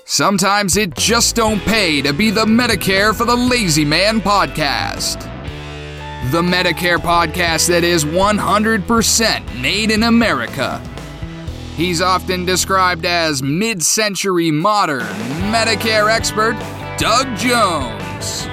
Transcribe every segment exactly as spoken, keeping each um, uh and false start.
Sometimes it just don't pay to be the Medicare for the Lazy Man podcast. The Medicare podcast that is one hundred percent made in America. He's often described as mid-century modern Medicare expert Doug Jones.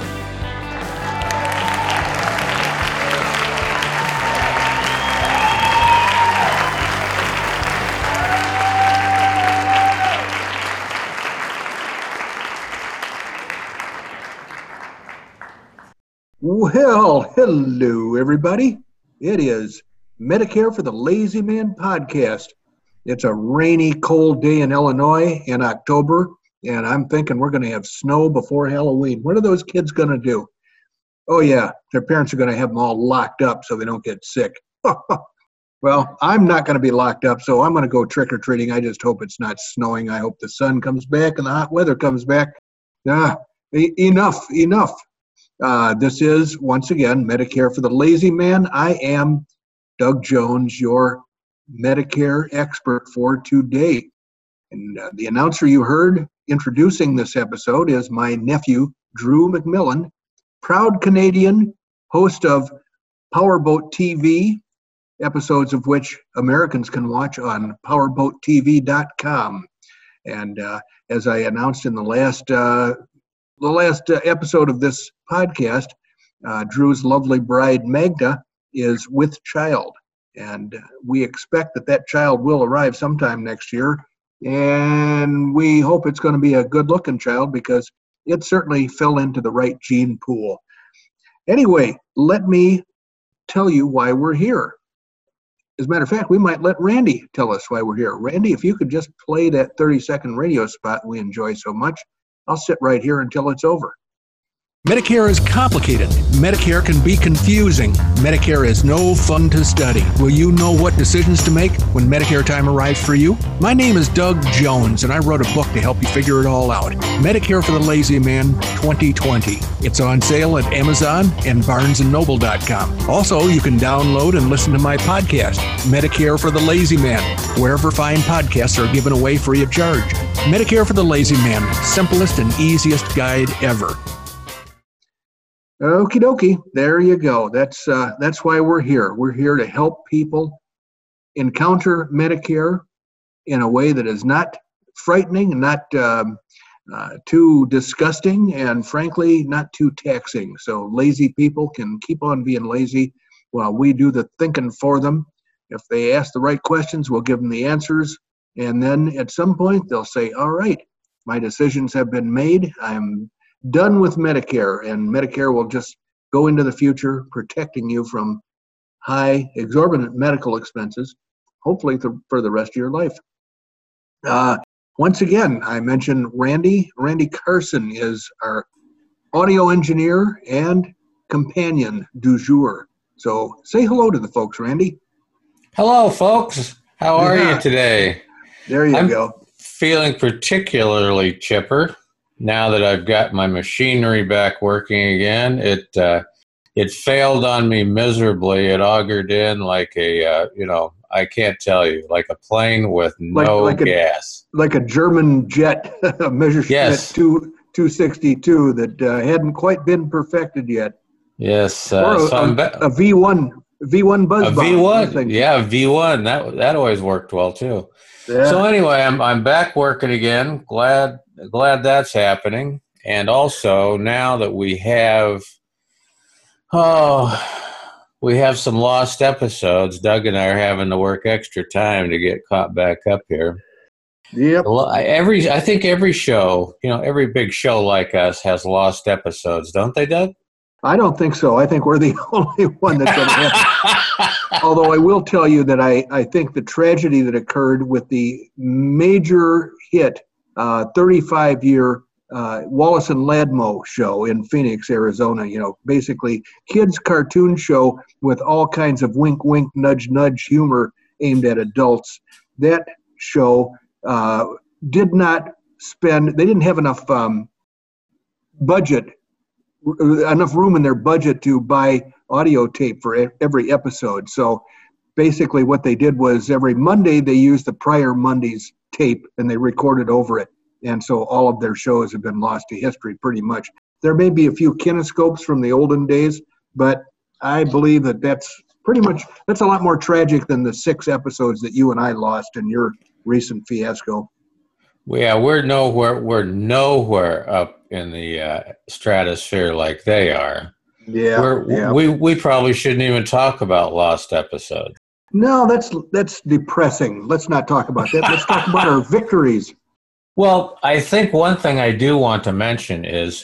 Well, hello, everybody. It is Medicare for the Lazy Man podcast. It's a rainy, cold day in Illinois in October, and I'm thinking we're going to have snow before Halloween. What are those kids going to do? Oh, yeah, their parents are going to have them all locked up so they don't get sick. Well, I'm not going to be locked up, so I'm going to go trick-or-treating. I just hope it's not snowing. I hope the sun comes back and the hot weather comes back. Ah, e- enough, enough. Uh, this is, once again, Medicare for the Lazy Man. I am Doug Jones, your Medicare expert for today. And uh, the announcer you heard introducing this episode is my nephew, Drew McMillan, proud Canadian, host of Powerboat T V, episodes of which Americans can watch on powerboat t v dot com. And uh, as I announced in the last uh, The last uh, episode of this podcast, uh, Drew's lovely bride, Magda, is with child. And uh, we expect that that child will arrive sometime next year. And we hope it's going to be a good-looking child because it certainly fell into the right gene pool. Anyway, let me tell you why we're here. As a matter of fact, we might let Randy tell us why we're here. Randy, if you could just play that thirty-second radio spot we enjoy so much, I'll sit right here until it's over. Medicare is complicated. Medicare can be confusing. Medicare is no fun to study. Will you know what decisions to make when Medicare time arrives for you? My name is Doug Jones, and I wrote a book to help you figure it all out. Medicare for the Lazy Man twenty twenty. It's on sale at Amazon and barnes and noble dot com. Also, you can download and listen to my podcast, Medicare for the Lazy Man, wherever fine podcasts are given away free of charge. Medicare for the Lazy Man, simplest and easiest guide ever. Okie dokie, there you go. That's uh, that's why we're here. We're here to help people encounter Medicare in a way that is not frightening, not um, uh, too disgusting, and frankly, not too taxing. So lazy people can keep on being lazy while we do the thinking for them. If they ask the right questions, we'll give them the answers. And then at some point, they'll say, all right, my decisions have been made. I'm done with Medicare, and Medicare will just go into the future protecting you from high, exorbitant medical expenses, hopefully th- for the rest of your life. Uh, once again, I mentioned Randy. Randy Carson is our audio engineer and companion du jour. So say hello to the folks, Randy. Hello, folks. How are Yeah. you today? There you I'm go. Feeling particularly chipper now that I've got my machinery back working again. It uh, it failed on me miserably. It augured in like a, uh, you know, I can't tell you, like a plane with no like, like gas. A, like a German jet, a Messerschmitt Yes. two sixty-two that uh, hadn't quite been perfected yet. Yes. Or Uh, a, so I'm a, ba- a V one, V one buzz a bomb. V I one. think. Yeah, V one. That that always worked well too. Yeah. So anyway, I'm I'm back working again. Glad glad that's happening. And also now that we have oh we have some lost episodes, Doug and I are having to work extra time to get caught back up here. Yep. Every I think every show, you know, every big show like us has lost episodes, don't they, Doug? I don't think so. I think we're the only one that's going to have. Although I will tell you that I, I think the tragedy that occurred with the major hit uh, thirty-five-year uh, Wallace and Ladmo show in Phoenix, Arizona, you know, basically kids' cartoon show with all kinds of wink, wink, nudge, nudge humor aimed at adults. That show uh, did not spend, they didn't have enough um, budget enough room in their budget to buy audio tape for every episode. So basically what they did was every Monday they used the prior Monday's tape and they recorded over it. And so all of their shows have been lost to history pretty much. There may be a few kinescopes from the olden days, but I believe that that's pretty much, that's a lot more tragic than the six episodes that you and I lost in your recent fiasco. Yeah, we're nowhere, we're nowhere up in the uh, stratosphere like they are. Yeah, we're, yeah. We, we probably shouldn't even talk about lost episodes. No, that's that's depressing. Let's not talk about that. Let's talk about our victories. Well, I think one thing I do want to mention is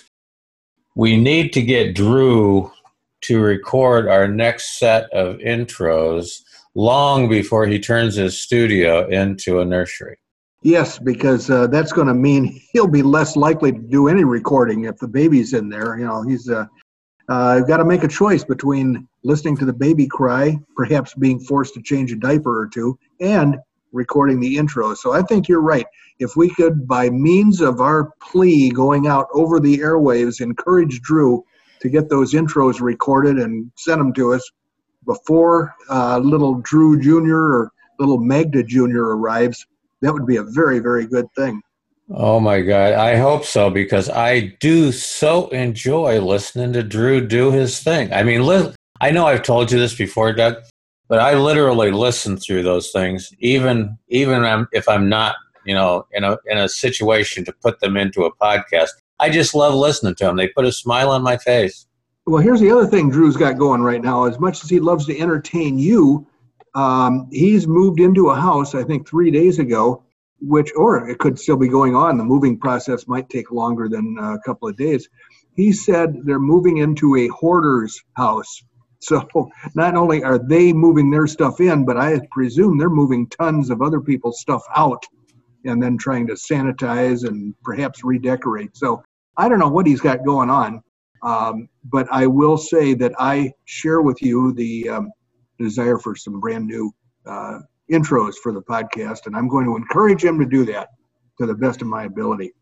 we need to get Drew to record our next set of intros long before he turns his studio into a nursery. Yes, because uh, that's going to mean he'll be less likely to do any recording if the baby's in there. You know, he's uh, uh, got to make a choice between listening to the baby cry, perhaps being forced to change a diaper or two, and recording the intro. So I think you're right. If we could, by means of our plea going out over the airwaves, encourage Drew to get those intros recorded and send them to us before uh, little Drew Junior or little Magda Junior arrives, that would be a very, very good thing. Oh, my God. I hope so, because I do so enjoy listening to Drew do his thing. I mean, li- I know I've told you this before, Doug, but I literally listen through those things, even even if I'm not, you know, in a in a situation to put them into a podcast. I just love listening to them. They put a smile on my face. Well, here's the other thing Drew's got going right now. As much as he loves to entertain you, um, he's moved into a house, I think, three days ago, which, or it could still be going on. The moving process might take longer than a couple of days. He said they're moving into a hoarder's house. So not only are they moving their stuff in, but I presume they're moving tons of other people's stuff out and then trying to sanitize and perhaps redecorate. So I don't know what he's got going on, um, but I will say that I share with you the um, desire for some brand new uh, intros for the podcast, and I'm going to encourage him to do that to the best of my ability.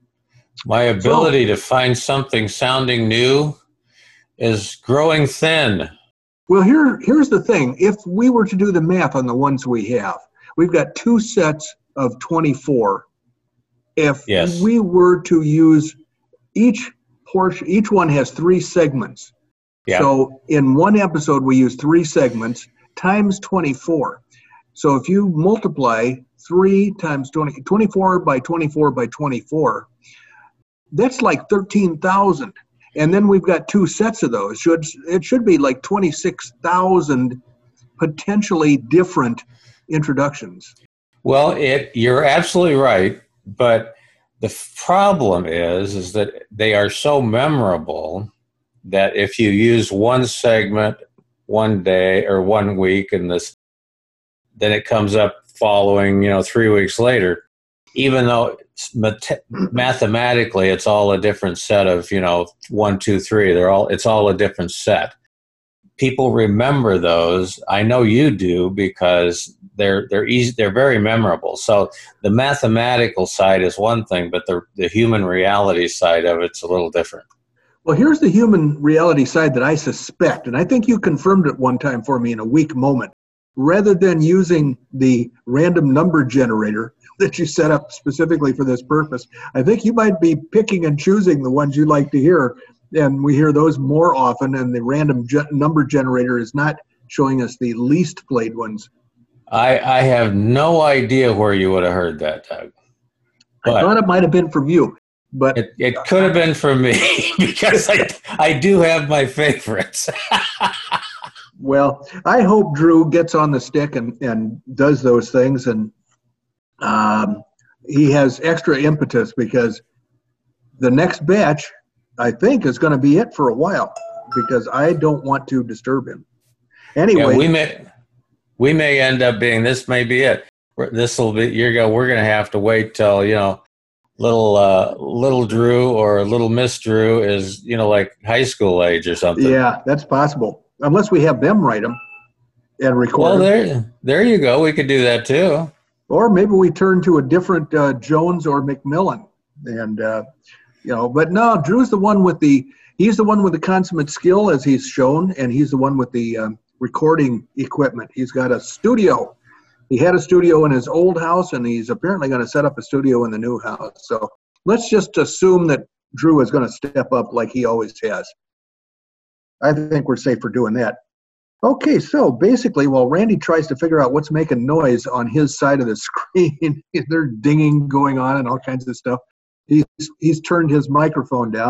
My ability so, to find something sounding new is growing thin. Well, here, here's the thing. If we were to do the math on the ones we have, we've got two sets of twenty-four. If yes. we were to use each portion, each one has three segments. Yeah. So in one episode, we use three segments times twenty-four. So if you multiply three times twenty, twenty-four by twenty-four by twenty-four, that's like thirteen thousand. And then we've got two sets of those. Should it should be like twenty-six thousand potentially different introductions. Well, it you're absolutely right, but the problem is is that they are so memorable that if you use one segment one day or one week and this, then it comes up following, you know, three weeks later, even though mat- mathematically it's all a different set of, you know, one, two, three, they're all, it's all a different set. People remember those. I know you do, because they're they're easy. They're very memorable. So the mathematical side is one thing, but the the human reality side of it's a little different. Well, here's the human reality side that I suspect, and I think you confirmed it one time for me in a weak moment. Rather than using the random number generator that you set up specifically for this purpose, I think you might be picking and choosing the ones you like to hear. And we hear those more often, and the random ge- number generator is not showing us the least played ones. I, I have no idea where you would have heard that, Doug. But I thought it might have been from you. But it, it could have been from me, because I, I do have my favorites. Well, I hope Drew gets on the stick and, and does those things, and um, he has extra impetus, because the next batch, I think, is going to be it for a while, because I don't want to disturb him. Anyway, yeah, we may we may end up being, this may be it. This will be you're go. We're going to have to wait till, you know, little uh, little Drew or little Miss Drew is, you know, like high school age or something. Yeah, that's possible, unless we have them write them and record. Well, them. there there you go. We could do that too. Or maybe we turn to a different uh, Jones or McMillan, and. Uh, You know, but no, Drew's the one with the, he's the one with the consummate skill, as he's shown, and he's the one with the um, recording equipment. He's got a studio He had a studio in his old house, and he's apparently going to set up a studio in the new house. So let's just assume that Drew is going to step up like he always has. I think we're safe for doing that. Okay, so basically, while Randy tries to figure out what's making noise on his side of the screen, there's dinging going on and all kinds of stuff. He's, he's turned his microphone down.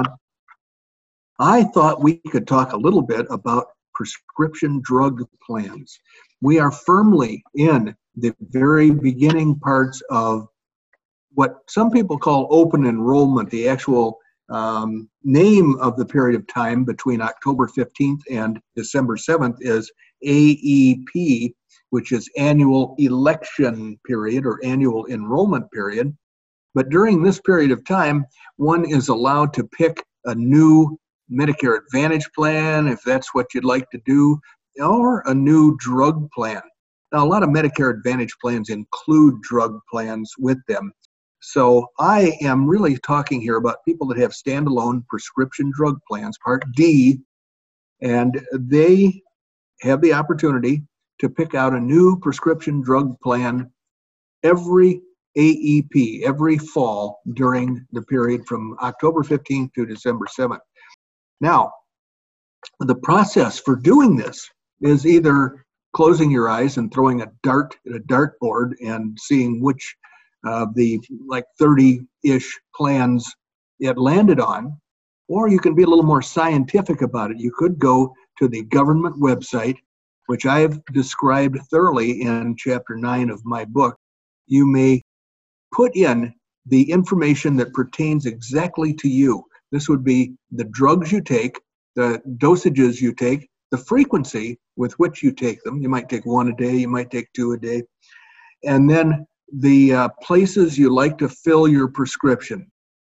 I thought we could talk a little bit about prescription drug plans. We are firmly in the very beginning parts of what some people call open enrollment, the actual Um, name of the period of time between October fifteenth and December seventh is A E P, which is Annual Election Period or Annual Enrollment Period. But during this period of time, one is allowed to pick a new Medicare Advantage plan, if that's what you'd like to do, or a new drug plan. Now, a lot of Medicare Advantage plans include drug plans with them. So I am really talking here about people that have standalone prescription drug plans, Part D, and they have the opportunity to pick out a new prescription drug plan every A E P, every fall during the period from October fifteenth to December seventh. Now, the process for doing this is either closing your eyes and throwing a dart at a dartboard and seeing which of uh, the like thirty-ish plans it landed on, or you can be a little more scientific about it. You could go to the government website, which I have described thoroughly in chapter nine of my book. You may put in the information that pertains exactly to you. This would be the drugs you take, the dosages you take, the frequency with which you take them. You might take one a day, you might take two a day, and then the uh, places you like to fill your prescription.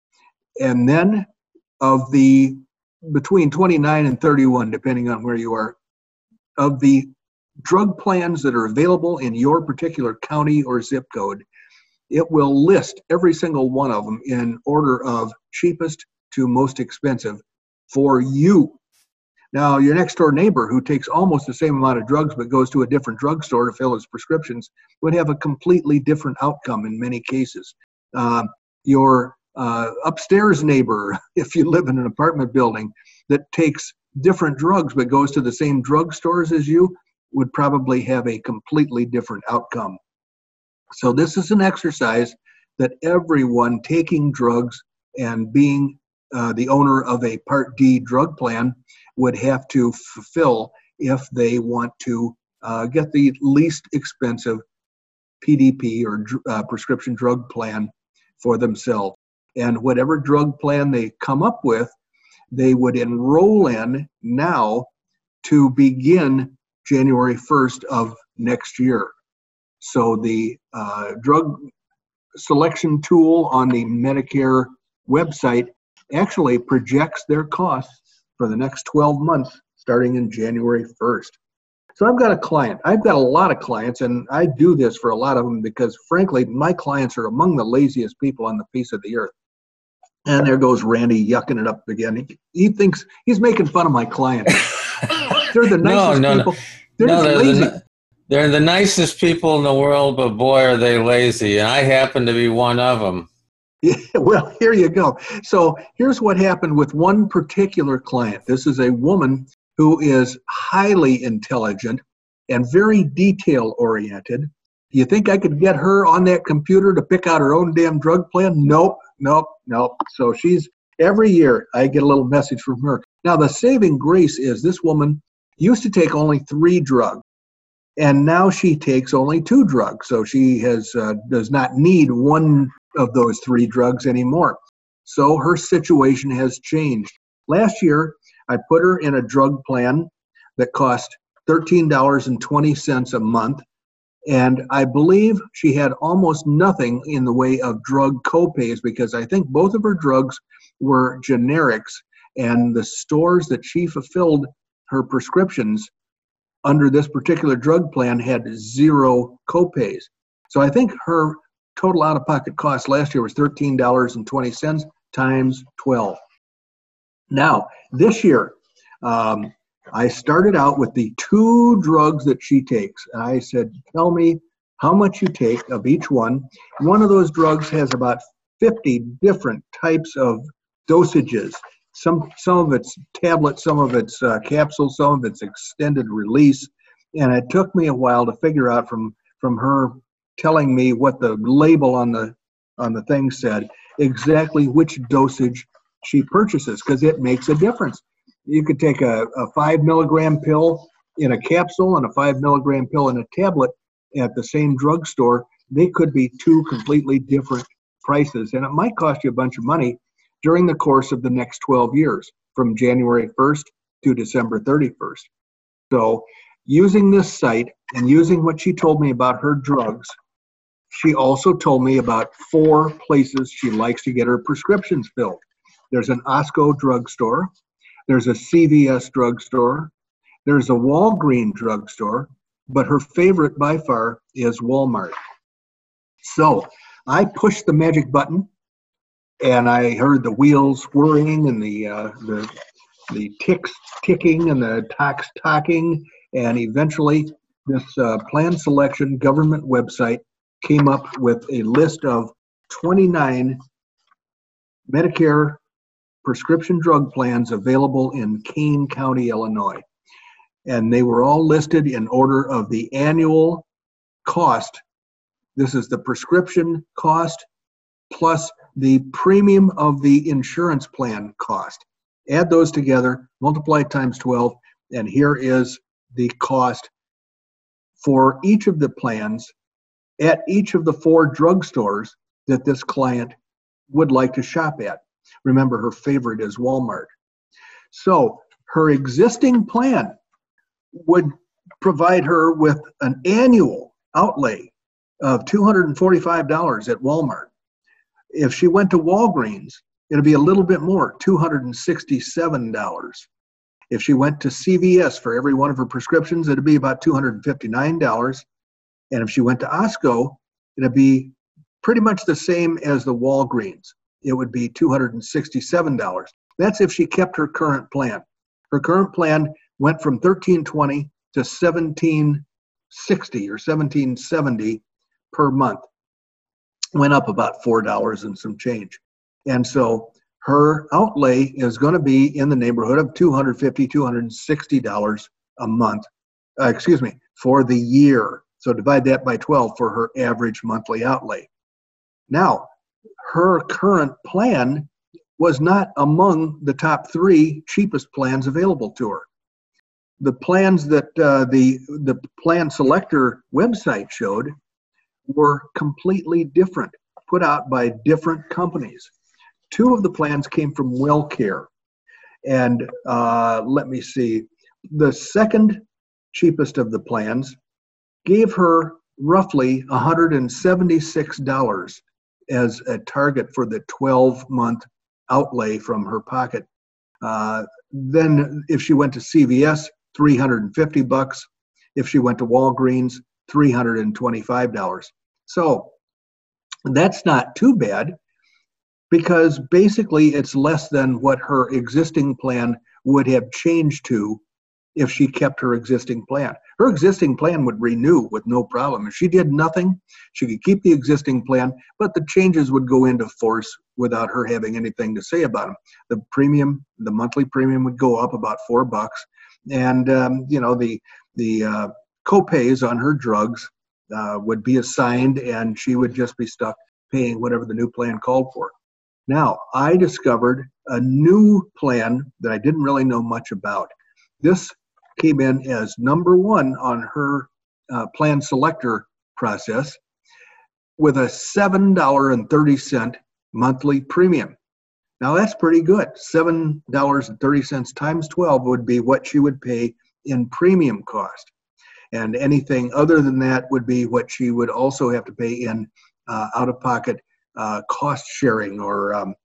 And then of the, between twenty-nine and thirty-one, depending on where you are, of the drug plans that are available in your particular county or zip code, it will list every single one of them in order of cheapest to most expensive for you. Now, your next door neighbor who takes almost the same amount of drugs but goes to a different drugstore to fill his prescriptions would have a completely different outcome in many cases. Uh, your uh, upstairs neighbor, if you live in an apartment building, that takes different drugs but goes to the same drugstores as you, would probably have a completely different outcome. So this is an exercise that everyone taking drugs and being uh, the owner of a Part D drug plan would have to fulfill if they want to uh, get the least expensive P D P or uh, prescription drug plan for themselves. And whatever drug plan they come up with, they would enroll in now to begin January first of next year. So the uh, drug selection tool on the Medicare website actually projects their costs for the next twelve months, starting in January first. So I've got a client. I've got a lot of clients, and I do this for a lot of them because, frankly, my clients are among the laziest people on the face of the earth. And there goes Randy yucking it up again. He, he thinks he's making fun of my clients. They're the nicest no, no, people. No. They're no, just they're lazy. The, they're the nicest people in the world, but boy, are they lazy. And I happen to be one of them. Yeah, well, here you go. So here's what happened with one particular client. This is a woman who is highly intelligent and very detail-oriented. You think I could get her on that computer to pick out her own damn drug plan? Nope, nope, nope. So she's, every year I get a little message from her. Now, the saving grace is this woman used to take only three drugs, and now she takes only two drugs. So she has uh, does not need one of those three drugs anymore. So her situation has changed. Last year, I put her in a drug plan that cost thirteen dollars and twenty cents a month, and I believe she had almost nothing in the way of drug copays because I think both of her drugs were generics, and the stores that she fulfilled her prescriptions under this particular drug plan had zero copays. So I think her total out-of-pocket cost last year was thirteen dollars and twenty cents times twelve. Now, this year, um, I started out with the two drugs that she takes. And I said, tell me how much you take of each one. One of those drugs has about fifty different types of dosages. Some some of it's tablets, some of it's uh, capsules, some of it's extended release. And it took me a while to figure out from from her telling me what the label on the on the thing said, exactly which dosage she purchases, because it makes a difference. You could take a, a five milligram pill in a capsule and a five milligram pill in a tablet at the same drugstore. They could be two completely different prices, and it might cost you a bunch of money during the course of the next twelve years, from January first to December thirty-first. So using this site and using what she told me about her drugs, she also told me about four places she likes to get her prescriptions filled. There's an Osco drugstore, there's a C V S drugstore, there's a Walgreens drugstore, but her favorite by far is Walmart. So I pushed the magic button, and I heard the wheels whirring and the uh, the the ticks ticking and the tocks talking, and eventually this uh, plan selection government website came up with a list of twenty-nine Medicare prescription drug plans available in Kane County, Illinois. And they were all listed in order of the annual cost. This is the prescription cost plus the premium of the insurance plan cost. Add those together, multiply times twelve, and here is the cost for each of the plans at each of the four drugstores that this client would like to shop at. Remember, her favorite is Walmart. So her existing plan would provide her with an annual outlay of two hundred forty-five dollars at Walmart. If she went to Walgreens, it'd be a little bit more, two hundred sixty-seven dollars. If she went to C V S for every one of her prescriptions, it'd be about two hundred fifty-nine dollars. And if she went to Osco, it'd be pretty much the same as the Walgreens. It would be two hundred sixty-seven dollars. That's if she kept her current plan. Her current plan went from thirteen twenty to seventeen sixty or seventeen seventy per month. Went up about four dollars and some change. And so her outlay is going to be in the neighborhood of two hundred fifty dollars, two hundred sixty dollars a month, uh, excuse me, for the year. So divide that by twelve for her average monthly outlay. Now, her current plan was not among the top three cheapest plans available to her. The plans that uh, the, the plan selector website showed were completely different, put out by different companies. Two of the plans came from WellCare. And uh, let me see, the second cheapest of the plans gave her roughly one hundred seventy-six dollars as a target for the twelve-month outlay from her pocket. Uh, then if she went to C V S, three hundred fifty bucks. If she went to Walgreens, three hundred twenty-five dollars. So that's not too bad, because basically it's less than what her existing plan would have changed to if she kept her existing plan. Her existing plan would renew with no problem. If she did nothing, she could keep the existing plan, but the changes would go into force without her having anything to say about them. The premium, the monthly premium would go up about four bucks, and um, you know the the uh, co-pays on her drugs uh, would be assigned, and she would just be stuck paying whatever the new plan called for. Now, I discovered a new plan that I didn't really know much about. This came in as number one on her uh, plan selector process with a seven dollars and thirty cents monthly premium. Now that's pretty good. seven dollars and thirty cents times twelve would be what she would pay in premium cost. And anything other than that would be what she would also have to pay in uh, out-of-pocket uh, cost sharing, or um,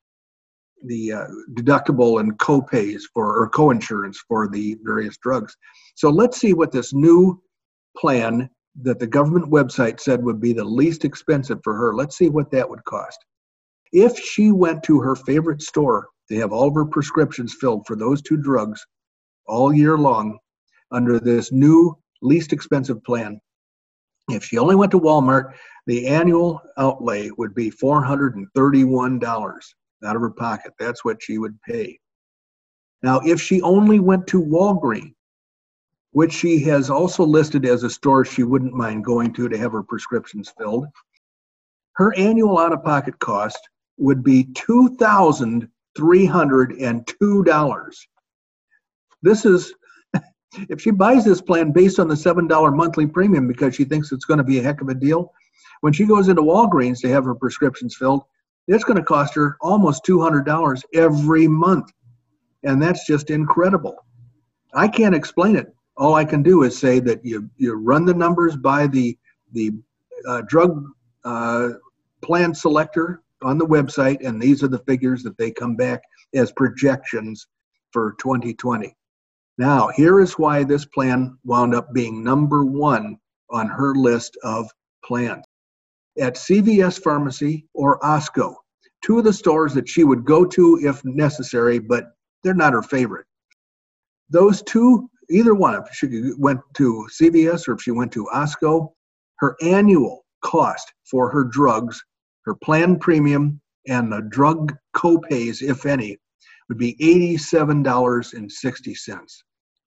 the uh, deductible and co-pays for, or co-insurance for the various drugs. So let's see what this new plan that the government website said would be the least expensive for her. Let's see what that would cost. If she went to her favorite store to have all of her prescriptions filled for those two drugs all year long under this new least expensive plan, If she only went to Walmart, the annual outlay would be four hundred thirty-one dollars out of her pocket. That's what she would pay. Now, if she only went to Walgreens, which she has also listed as a store she wouldn't mind going to to have her prescriptions filled, her annual out-of-pocket cost would be two thousand three hundred two dollars. This is, if she buys this plan based on the seven dollars monthly premium because she thinks it's going to be a heck of a deal, when she goes into Walgreens to have her prescriptions filled, it's going to cost her almost two hundred dollars every month. And that's just incredible. I can't explain it. All I can do is say that you, you run the numbers by the, the uh, drug uh, plan selector on the website, and these are the figures that they come back as projections for twenty twenty. Now, here is why this plan wound up being number one on her list of plans. At C V S Pharmacy or Osco, two of the stores that she would go to if necessary, but they're not her favorite. Those two, either one, if she went to C V S or if she went to Osco, her annual cost for her drugs, her plan premium, and the drug co-pays, if any, would be eighty-seven dollars and sixty cents.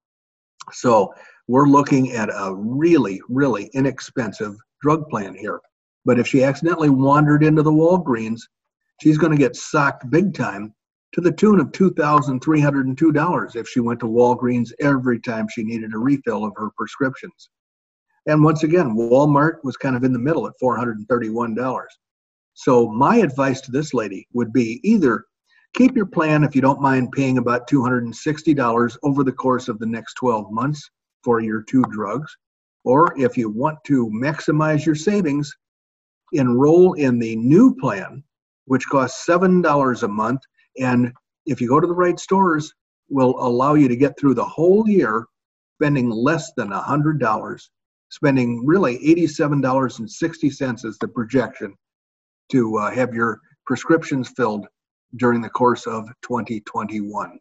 So we're looking at a really, really inexpensive drug plan here. But if she accidentally wandered into the Walgreens, she's going to get socked big time to the tune of two thousand three hundred two dollars if she went to Walgreens every time she needed a refill of her prescriptions. And once again, Walmart was kind of in the middle at four hundred thirty-one dollars. So my advice to this lady would be either keep your plan if you don't mind paying about two hundred sixty dollars over the course of the next twelve months for your two drugs, or if you want to maximize your savings, enroll in the new plan, which costs seven dollars a month, and if you go to the right stores, will allow you to get through the whole year spending less than one hundred dollars, spending really eighty-seven dollars and sixty cents as the projection to uh, have your prescriptions filled during the course of twenty twenty-one.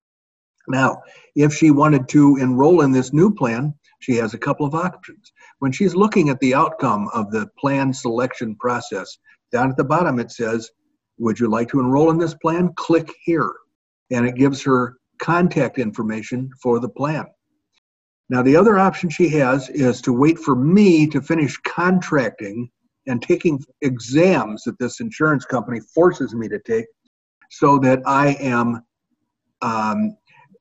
Now, if she wanted to enroll in this new plan, she has a couple of options. When she's looking at the outcome of the plan selection process, down at the bottom it says, would you like to enroll in this plan? Click here. And it gives her contact information for the plan. Now, the other option she has is to wait for me to finish contracting and taking exams that this insurance company forces me to take so that I am um,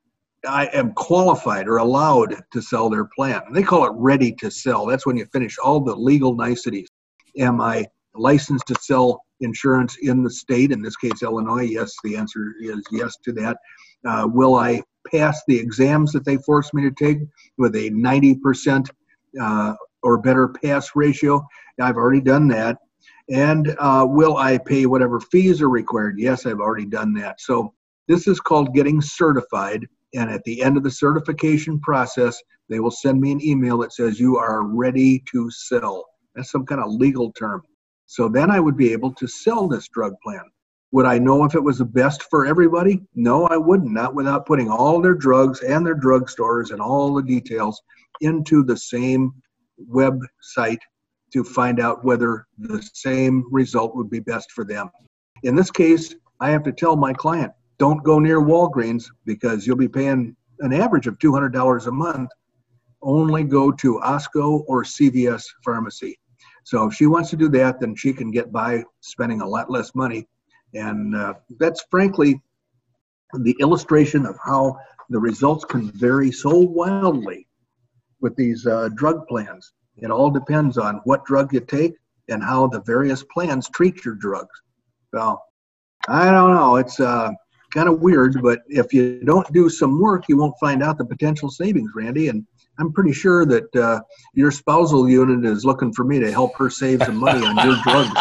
I am qualified or allowed to sell their plan. They call it ready to sell. That's when you finish all the legal niceties. Am I licensed to sell insurance in the state, in this case Illinois? Yes, the answer is yes to that. Uh, will I pass the exams that they force me to take with a ninety percent uh, or better pass ratio? I've already done that. And uh, will I pay whatever fees are required? Yes, I've already done that. So this is called getting certified. And at the end of the certification process, they will send me an email that says you are ready to sell. That's some kind of legal term. So then I would be able to sell this drug plan. Would I know if it was the best for everybody? No, I wouldn't, not without putting all their drugs and their drugstores and all the details into the same website to find out whether the same result would be best for them. In this case, I have to tell my client, don't go near Walgreens because you'll be paying an average of two hundred dollars a month. Only go to Osco or C V S Pharmacy. So if she wants to do that, then she can get by spending a lot less money. And uh, that's frankly the illustration of how the results can vary so wildly with these uh, drug plans. It all depends on what drug you take and how the various plans treat your drugs. So I don't know. It's uh, kind of weird, but if you don't do some work, you won't find out the potential savings, Randy. And I'm pretty sure that uh, your spousal unit is looking for me to help her save some money on your drugs.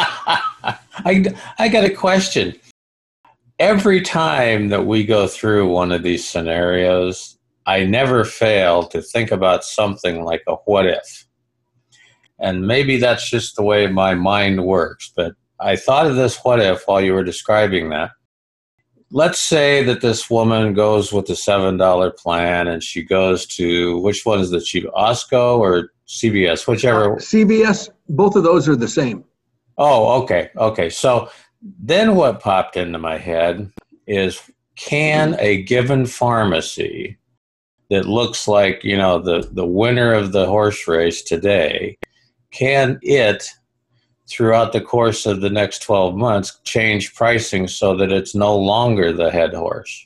I, I got a question. Every time that we go through one of these scenarios, I never fail to think about something like a what if. And maybe that's just the way my mind works, but I thought of this what if while you were describing that. let's say that this woman goes with the seven dollar plan and she goes to, which one is the cheap, Osco or C V S, whichever. Uh, C V S, both of those are the same. Oh, okay. Okay. So then what popped into my head is, can a given pharmacy that looks like, you know, the, the winner of the horse race today, can it, throughout the course of the next twelve months, change pricing so that it's no longer the head horse?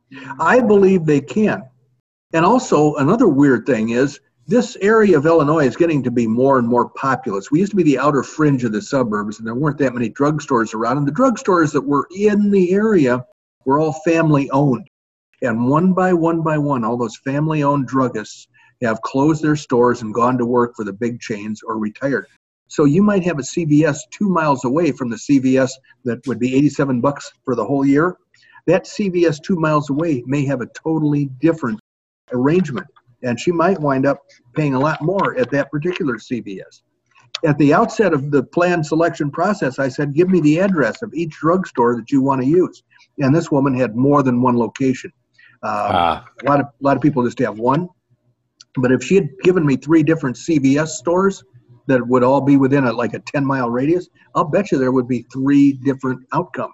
I believe they can. And also, another weird thing is, this area of Illinois is getting to be more and more populous. We used to be the outer fringe of the suburbs, and there weren't that many drugstores around. And the drugstores that were in the area were all family-owned. And one by one by one, all those family-owned druggists have closed their stores and gone to work for the big chains or retired. So you might have a C V S two miles away from the C V S that would be eighty-seven bucks for the whole year. That C V S two miles away may have a totally different arrangement, and she might wind up paying a lot more at that particular C V S. At the outset of the plan selection process, I said, give me the address of each drugstore that you want to use. And this woman had more than one location. Um, ah. A lot of a lot of people just have one. But if she had given me three different C V S stores that would all be within a, like a ten mile radius, I'll bet you there would be three different outcomes.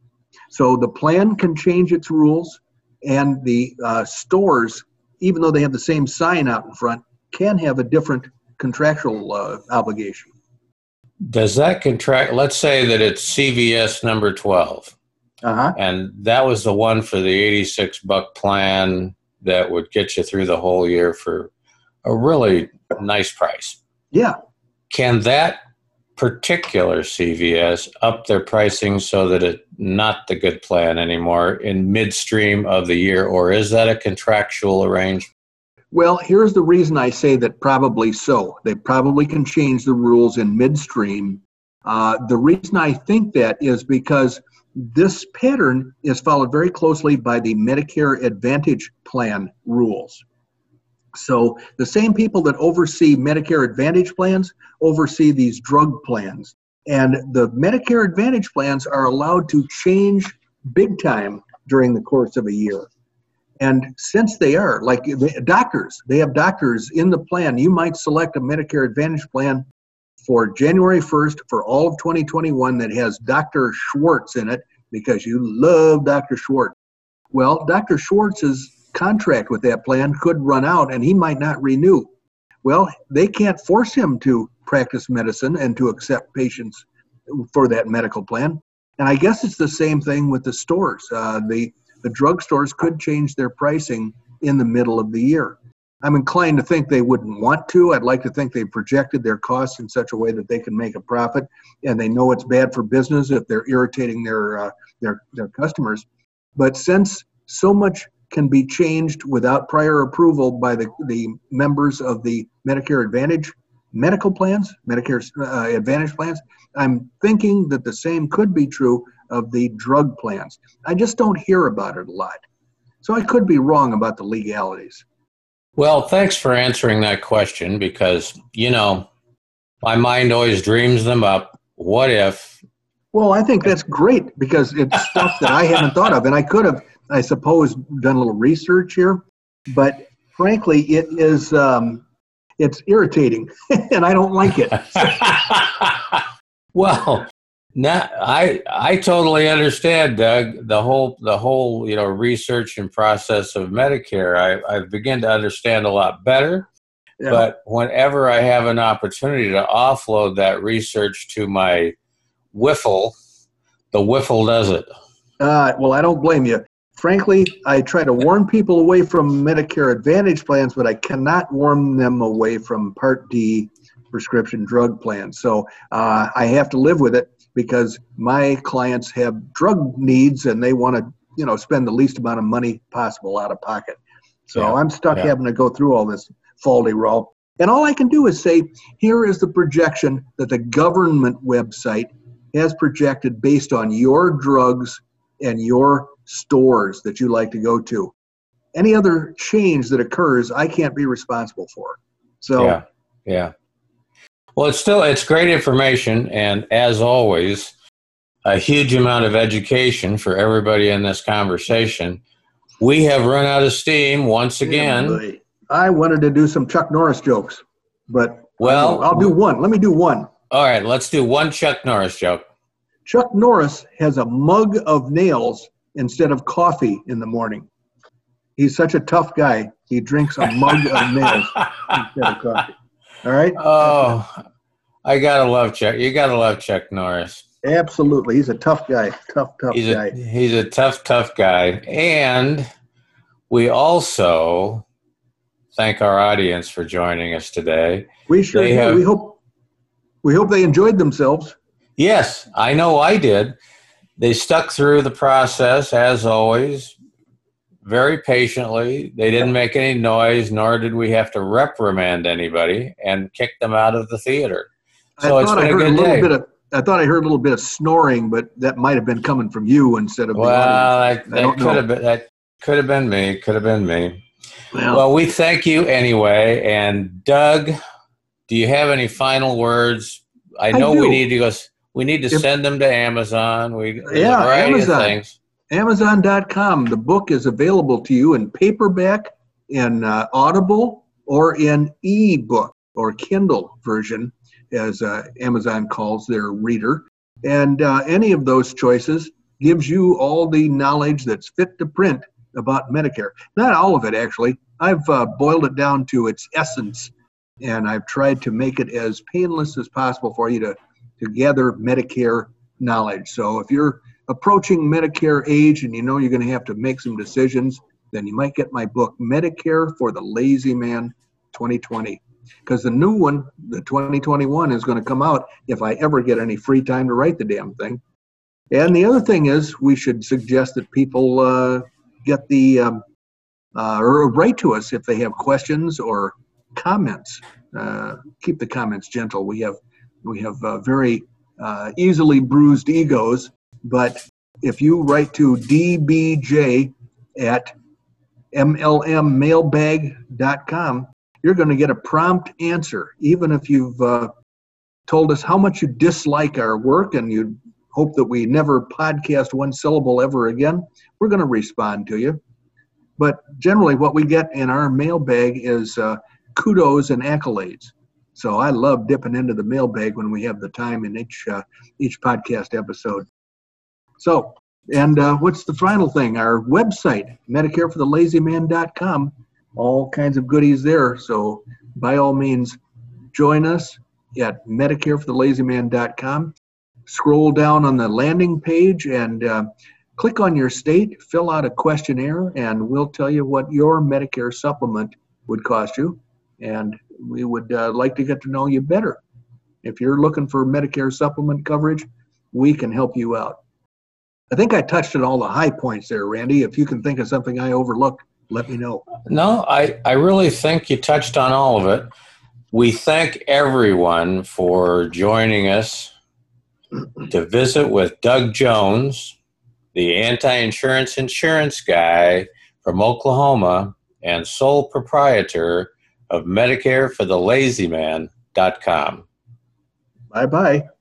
So the plan can change its rules, and the uh, stores, even though they have the same sign out in front, can have a different contractual uh, obligation. Does that contract, let's say that it's C V S number twelve, uh-huh. and that was the one for the eighty-six buck plan that would get you through the whole year for a really nice price. Yeah. Can that particular C V S up their pricing so that it's not the good plan anymore in midstream of the year, or is that a contractual arrangement? Well, here's the reason I say that probably so. They probably can change the rules in midstream. Uh, the reason I think that is because this pattern is followed very closely by the Medicare Advantage plan rules. So the same people that oversee Medicare Advantage plans oversee these drug plans. And the Medicare Advantage plans are allowed to change big time during the course of a year. And since they are, like the doctors, they have doctors in the plan. You might select a Medicare Advantage plan for January first for all of twenty twenty-one that has Doctor Schwartz in it because you love Doctor Schwartz. Well, Doctor Schwartz's contract with that plan could run out and he might not renew. Well, they can't force him to practice medicine and to accept patients for that medical plan. And I guess it's the same thing with the stores. Uh, the, the drugstores could change their pricing in the middle of the year. I'm inclined to think they wouldn't want to. I'd like to think they projected their costs in such a way that they can make a profit, and they know it's bad for business if they're irritating their uh, their their customers. But since so much can be changed without prior approval by the, the members of the Medicare Advantage medical plans, Medicare uh, Advantage plans, I'm thinking that the same could be true of the drug plans. I just don't hear about it a lot. So I could be wrong about the legalities. Well, thanks for answering that question because, you know, my mind always dreams them up. What if? Well, I think that's great because it's stuff that I haven't thought of. And I could have, I suppose, done a little research here. But frankly, it is, um, it's irritating and I don't like it. Well, now I I totally understand, Doug, the whole the whole you know research and process of Medicare. I, I begin to understand a lot better. Yeah. But whenever I have an opportunity to offload that research to my Whiffle, the Whiffle does it. Uh, well, I don't blame you. Frankly, I try to warn people away from Medicare Advantage plans, but I cannot warn them away from Part D prescription drug plans. So uh, I have to live with it because my clients have drug needs and they want to, you know, spend the least amount of money possible out of pocket. So yeah. I'm stuck yeah. having to go through all this folderol. And all I can do is say, here is the projection that the government website has projected based on your drugs and your stores that you like to go to. Any other change that occurs, I can't be responsible for. So yeah, yeah. Well, it's still it's great information, and as always, a huge amount of education for everybody in this conversation. We have run out of steam once again. Yeah, I wanted to do some Chuck Norris jokes, but well, I'll do one. Let me do one. All right, let's do one Chuck Norris joke. Chuck Norris has a mug of nails instead of coffee in the morning. He's such a tough guy. He drinks a mug of nails instead of coffee. All right? Oh, I gotta love Chuck. You gotta love Chuck Norris. Absolutely. He's a tough guy. Tough, tough he's guy. A, he's a tough, tough guy. And we also thank our audience for joining us today. We sure they do. Have, we hope we hope they enjoyed themselves. Yes, I know I did. They stuck through the process, as always, very patiently. They didn't make any noise, nor did we have to reprimand anybody and kick them out of the theater. So I it's thought been I a heard good a little day. bit of I thought I heard a little bit of snoring, but that might have been coming from you instead of the Well, audience. that, that could have been that could have been me. Could have been me. Well, Well, we thank you anyway. And Doug, do you have any final words? I know I we do. need to go. We need to If- send them to Amazon. We there's Yeah, a variety Amazon. of things. Amazon dot com. The book is available to you in paperback, in uh, Audible, or in e-book or Kindle version, as uh, Amazon calls their reader. And uh, any of those choices gives you all the knowledge that's fit to print about Medicare. Not all of it, actually. I've uh, boiled it down to its essence, and I've tried to make it as painless as possible for you to, to gather Medicare knowledge. So if you're approaching Medicare age and you know you're going to have to make some decisions, then you might get my book, Medicare for the Lazy Man twenty twenty. Because the new one, the twenty twenty-one, is going to come out if I ever get any free time to write the damn thing. And the other thing is, we should suggest that people uh, get the, um, uh, or write to us if they have questions or comments. Uh, keep the comments gentle. We have, we have uh, very uh, easily bruised egos, but if you write to d b j at m l m mailbag dot com, you're going to get a prompt answer. Even if you've uh, told us how much you dislike our work and you hope that we never podcast one syllable ever again, we're going to respond to you. But generally what we get in our mailbag is uh, kudos and accolades. So I love dipping into the mailbag when we have the time in each, uh, each podcast episode. So, and uh, what's the final thing? Our website, medicare for the lazy man dot com. All kinds of goodies there. So by all means, join us at medicare for the lazy man dot com. Scroll down on the landing page and uh, click on your state, fill out a questionnaire, and we'll tell you what your Medicare supplement would cost you. And we would uh, like to get to know you better. If you're looking for Medicare supplement coverage, we can help you out. I think I touched on all the high points there, Randy. If you can think of something I overlooked, let me know. No, I, I really think you touched on all of it. We thank everyone for joining us to visit with Doug Jones, the anti-insurance insurance guy from Oklahoma and sole proprietor of Medicare for the Lazy Man dot com. Bye-bye.